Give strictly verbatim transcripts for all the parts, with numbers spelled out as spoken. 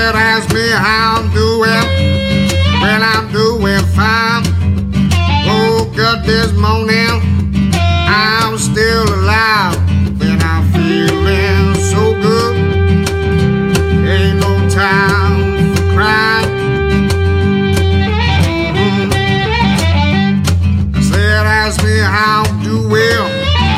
said, ask me how I'm doing. Well, I'm doing fine. Woke up this morning, I'm still alive. When I'm feeling so good, ain't no time for crying. Mm-hmm. I said, ask me how I'm doing.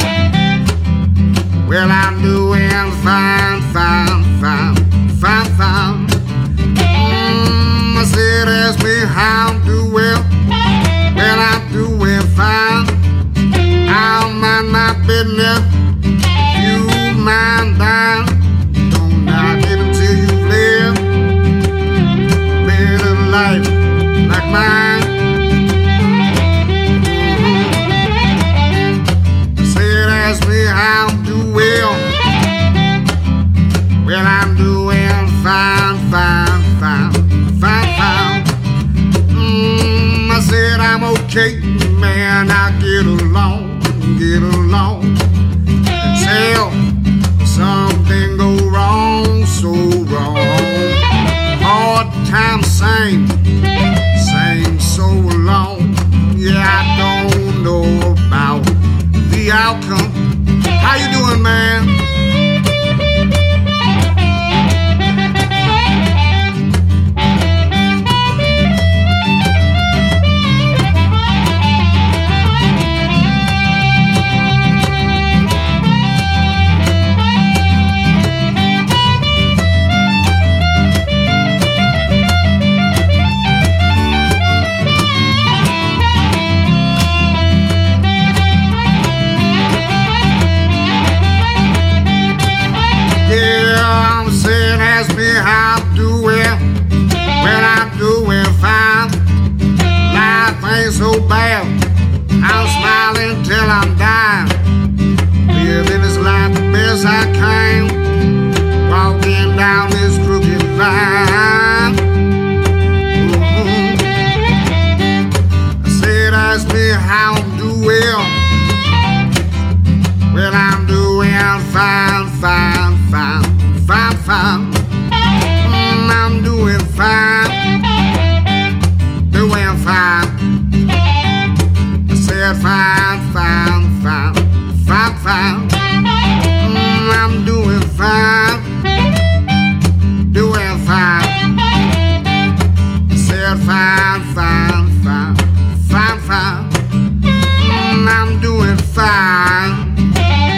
Well, I'm doing fine, fine, fine, fine, fine. Mm, I said, ask me how I'm doing. Well, I'm doing fine. I'll mind my business. You mind thine. Don't knock it until you've lived. Live a life like mine. Mm-hmm. I said, ask me how I'm doing. Well, I'm doing fine, fine, fine, fine, fine. Mm, I said I'm okay, man. I get along, get along. Until something go wrong, so wrong. Hard time, same, same so long. Yeah, I don't know about the outcome. How you doing, man? Ask me how I'm doing. Well, I'm doing fine. Life ain't so bad. I'm smiling till I'm dying. Living this life the best I can. Walking down this crooked line. Mm-hmm. I said, ask me how I'm doing. Well, I'm doing fine, fine, fine, fine, fine. I'm doing fine, doing fine. I said fine, fine, fine, fine, fine. Mm, I'm doing fine, doing fine. I said fine, fine, fine, fine, fine. Mm, I'm doing fine,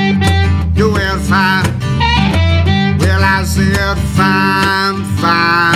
doing fine. Well, I said fine, fine.